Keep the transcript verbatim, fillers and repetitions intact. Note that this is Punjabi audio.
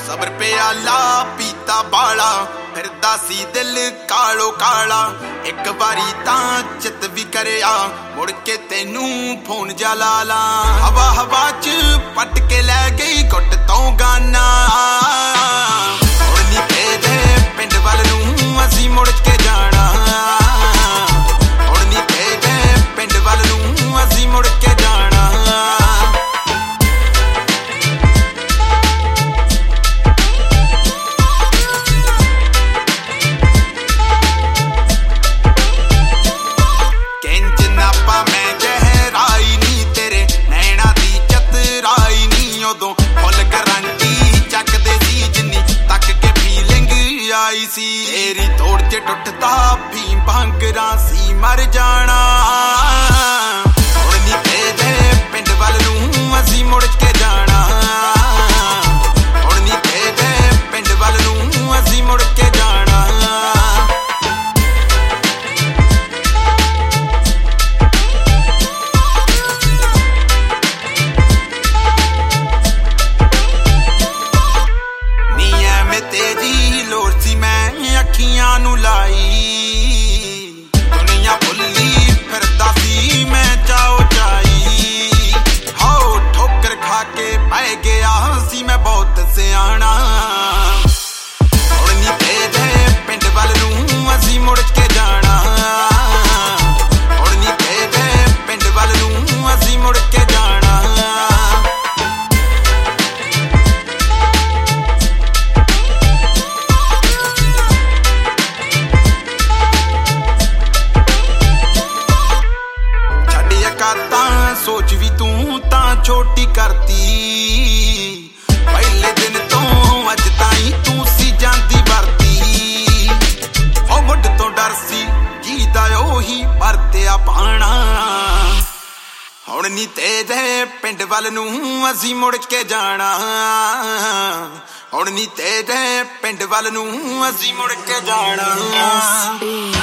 ਸਬਰ ਪਿਆਲਾ ਪੀਤਾ ਬਾਲਾ ਫਿਰਦਾ ਸੀ ਦਿਲ ਕਾਲੋ ਕਾਲਾ ਇੱਕ ਵਾਰੀ ਤਾਂ ਚਿੱਤ ਵੀ ਕਰਿਆ ਮੁੜ ਕੇ ਤੈਨੂੰ ਫੋਨ ਜਾ ਲਾ ਲਾ ਹਵਾ ਹਵਾ ਚ ਪੱਟ ਕੇ ਲੈ ਗਈ ਗੁੱਟ ਤੋਂ ਗਾਨਾ ਹੁਣ ਨੀ ਭੇਜੇ ਪਿੰਡ ਵੱਲ ਨੂੰ ਅਸੀਂ ਮੁੜ ਕੇ ਜਾਣਾ ਹੁਣ ਨੀ ਭੇਜੇ ਪਿੰਡ ਵੱਲ ਨੂੰ ਅਸੀਂ ਮੁੜ ਕੇ ਜਾਣਾ ਸੀ ਏਰੀ ਤੋੜ ਚ ਟੁੱਟਦਾ ਵੀ ਭਾਂਗਰਾ ਸੀ ਮਰ ਜਾਣਾ ਹੁਣ ਨੀ ਭੇਜੇ ਪਿੰਡ ਵੱਲ ਨੂੰ ਅਸੀਂ ਮੁੜ ਕੇ ਜਾਣਾ ਹੁਣ ਨੀ ਭੇਜੇ ਪਿੰਡ ਵੱਲ ਨੂੰ ਅਸੀਂ ਮੁੜ ਕੇ ਜਾਣਾ ਨੀ ਐਵੇਂ ਤੇਜੀ ਲੋੜ ਸੀ ਮੈਂ ਅੱਖੀਆਂ ਨੂੰ ਲਾਈ ਦੁਨੀਆ ਭੁੱਲੀ ਫਿਰਦਾ ਸੀ ਮੈਂ ਚਾਓ ਚਾਈ ਹੋ ਠੋਕਰ ਖਾ ਕੇ ਪੈ ਗਿਆ ਸੀ ਮੈਂ ਬਹੁਤ ਸਿਆਣਾ ਹੁਣ ਨੀ ਭੇਜੇ ਪਿੰਡ ਵੱਲ ਨੂੰ ਅਸੀਂ ਮੁੜ ਕੇ ਜਾਣਾ ਹੁਣ ਨੀ ਭੇਜੇ ਪਿੰਡ ਵੱਲ ਨੂੰ ਅਸੀਂ ਮੁੜ ਕੇ ਜਾਣਾ ਸੋਚ ਵੀ ਤੂੰ ਤਾਂ ਛੋਟੀ ਕਰਤੀ ਪਹਿਲੇ ਦਿਨ ਤੋਂ ਅੱਜ ਤਾਈਂ ਤੂੰ ਸੀ ਜਾਂਦੀ ਵਰਤੀ ਹੋ ਮੁੱਢ ਤੋਂ ਡਰ ਸੀ ਜੀਦਾ ਉਹੀ ਵਰਤਿਆ ਪਾਣਾ ਹੁਣ ਨੀ ਤੇਜੇ ਪਿੰਡ ਵੱਲ ਨੂੰ ਅਸੀਂ ਮੁੜ ਕੇ ਜਾਣਾ ਹੁਣ ਨੀ ਤੇਜੇ ਪਿੰਡ ਵੱਲ ਨੂੰ ਅਸੀਂ ਮੁੜ ਕੇ ਜਾਣਾ